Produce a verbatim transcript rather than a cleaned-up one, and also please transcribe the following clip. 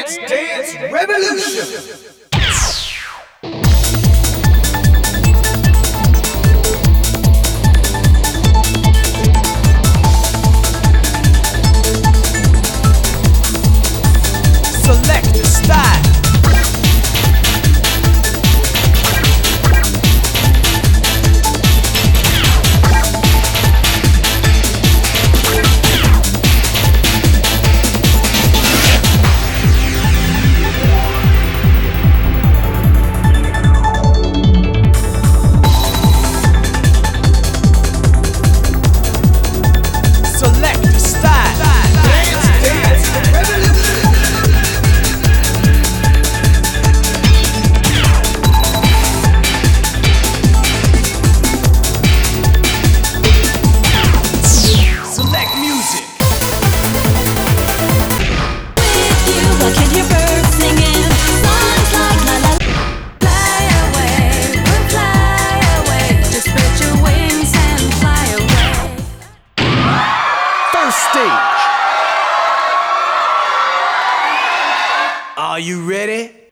Dance Dance Revolution. Select the style. Select the style. Dance Dance Revolution. Select music. With you, I can hear birds singing songs like la la. Fly away, we'll fly away. Just spread your wings and fly away. First stage. Are you ready?